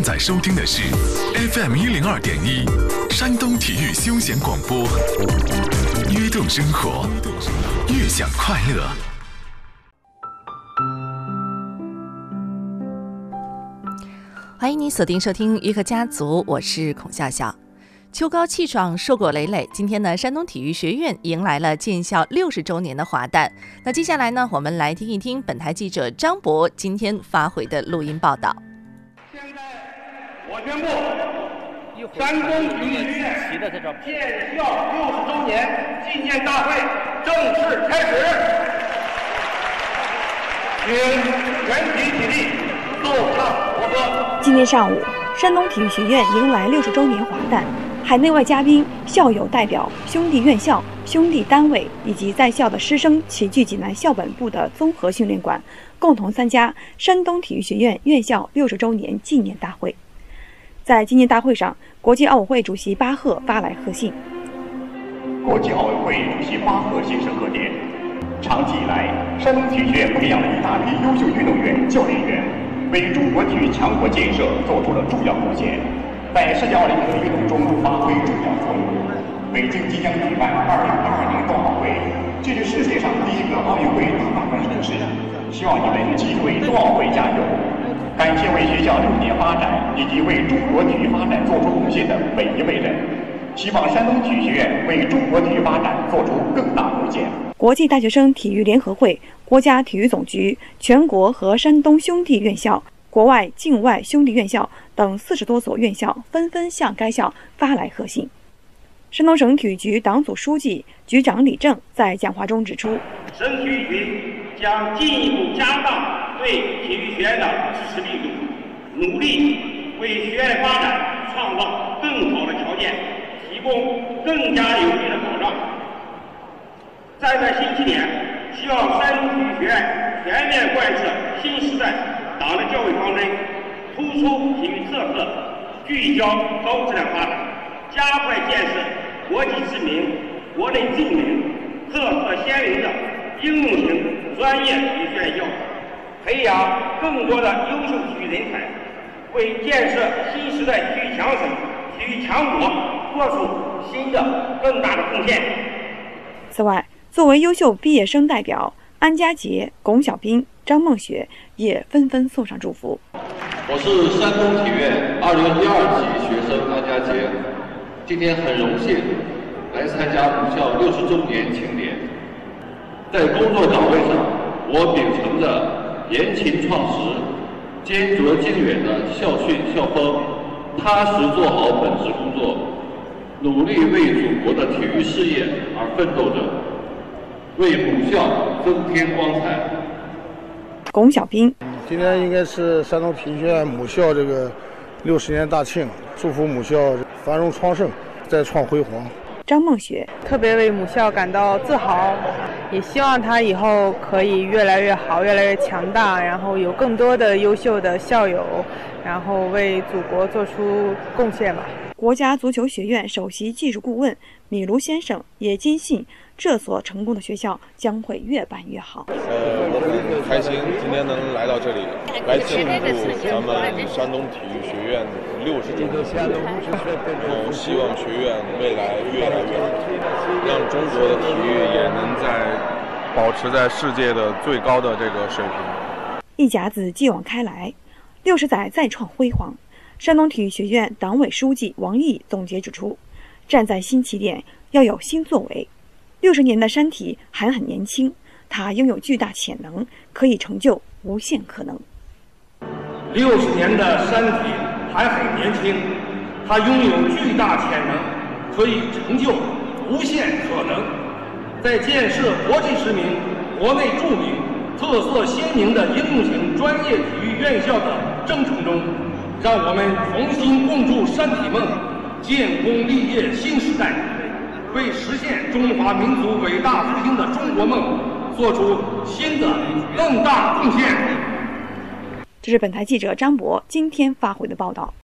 在收听的是 FM102.1山东体育休闲广播，约动生活，悦享快乐。 欢迎你锁定收听娱乐家族，我是孔笑笑。秋高气爽，硕果累累。今天呢，山东体育学院迎来了建校60周年的华诞。那接下来呢，我们来听一听本台记者张博今天发回的录音报道。 现在我宣布，山东体育学院建校60周年纪念大会正式开始，请全体起立，奏唱国歌。 今天上午，山东体育学院迎来60周年华诞。海内外嘉宾、校友代表、兄弟院校、兄弟单位以及在校的师生齐聚济南校本部的综合训练馆，共同参加山东体育学院院校60周年纪念大会。在纪念大会上，国际奥委会主席巴赫发来贺信。 国际奥委会主席巴赫先生贺电：长期以来，山东体育学院培养了一大批优秀运动员、教练员，为中国体育强国建设做出了重要贡献。在世界奥林匹克运动中发挥重要作用。北京即将举办2022年冬奥会，这是世界上第一个奥运会大办盛事，希望你们继续为冬奥会加油。感谢为学校6年发展以及为中国体育发展做出贡献的每一位人，希望山东体育学院为中国体育发展做出更大贡献。 国际大学生体育联合会、国家体育总局、全国和山东兄弟院校、国外境外兄弟院校等40多所院校纷纷向该校发来贺信。山东省体育局党组书记、局长李正在讲话中指出， 省体育局将进一步加大对体育学院的支持力度，努力为学院发展创造更好的条件，提供更加有力的保障。在新起点，希望山东体育学院全面贯彻新时代党的教育方针，突出体育特色，聚焦高质量发展，加快建设国际知名、国内著名、特色鲜明的应用型专业体育院校，培养更多的优秀体育人才，为建设新时代体育强省、体育强国做出新的更大的贡献。 此外，作为优秀毕业生代表，安家杰、龚小兵、张梦雪也纷纷送上祝福。 我是山东体院2012级学生安家杰，今天很荣幸来参加母校60周年庆典。在工作岗位上，我秉承着严勤创实、兼责精远的校训校风，踏实做好本职工作，努力为祖国的体育事业而奋斗着，为母校增添光彩。 龚小兵， 今天应该是山东体育学院母校这个60年大庆，祝福母校繁荣昌盛，再创辉煌。 张梦雪， 特别为母校感到自豪，也希望它以后可以越来越好，越来越强大，然后有更多的优秀的校友，然后为祖国做出贡献吧。 国家足球学院首席技术顾问米卢先生也坚信，这所成功的学校将会越办越好。 我很开心今天能来到这里，来庆祝咱们山东体育学院60周年。希望学院未来越来越好，让中国的体育也能保持在世界的最高的这个水平。 一甲子继往开来，60载再创辉煌。山东体育学院党委书记王毅总结指出，站在新起点，要有新作为。60年的山体还很年轻，它拥有巨大潜能，可以成就无限可能。 60年的山体还很年轻，它拥有巨大潜能，可以成就无限可能。在建设国际知名、国内著名、特色鲜明的应用型专业体育院校的征程中，让我们同心共筑山体梦，建功立业新时代，为实现中华民族伟大复兴的中国梦做出新的更大贡献。 这是本台记者张博今天发回的报道。